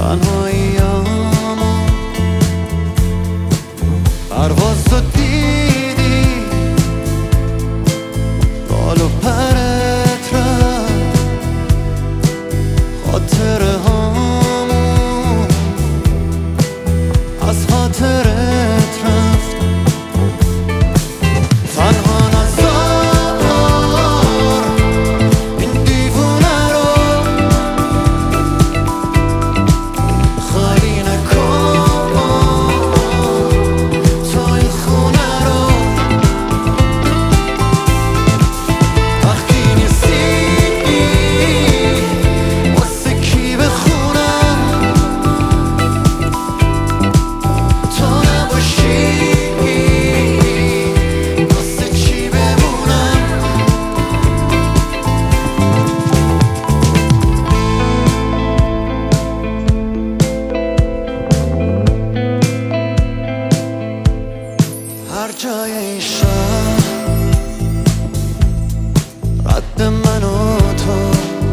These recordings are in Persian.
تنهاییامو پرواز تو دیدی بال و پرت رفت خاطره هامون از خاطرت رفت تنها نذار این دیوونه رو خالی نکن تو این خونه رو وقتی نیستی واسه کی بخونم تو نباشی واسه چی بمونم هر جای این شهر رد من و تو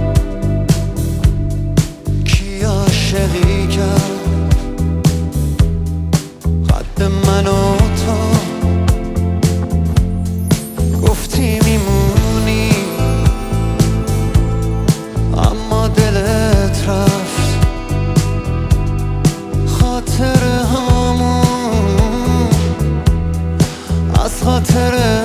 کی عاشقی کرد قد من و تو گفتی میمونی اما دلت رفت خاطره هامون از خاطره